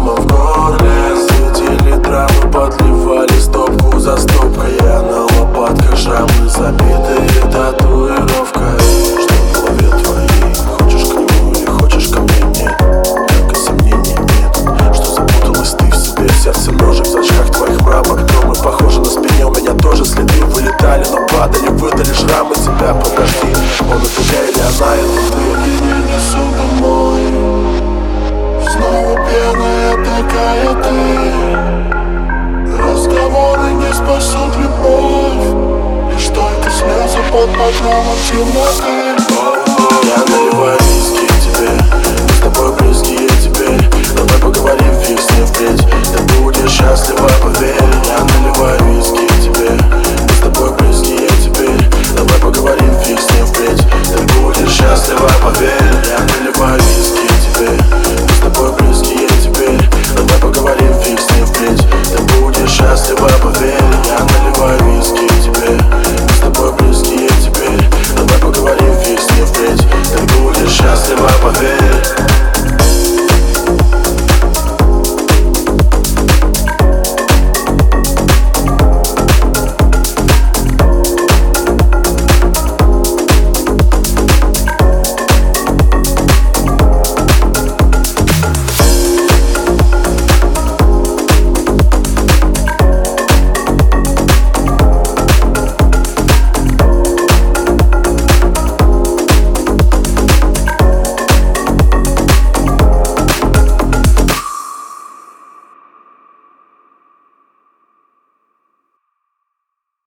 кома в горле. Светили травы, подливали стопку за стопкой. Я на лопатках шрамы, забитые татуировкой. Что в голове твоей? Хочешь к нему или хочешь ко мне? Нет, только сомнений нет. Что запуталась ты в себе, сердце ножик в зрачках твоих мрамор. Дома похоже на спине, у меня тоже следы вылетали, но падали, выдали шрамы тебя. Подожди, он это я или она, это ты? Я несу домой, снова пьяная такая ты. Разговоры не спасут любовь, лишь только слезы под покровом темноты. Я наливаю виски тебе, мы с тобой близкие теперь. Давай поговорим, фиг с ней впредь. Ты будешь счастлива, поверь. Я наливаю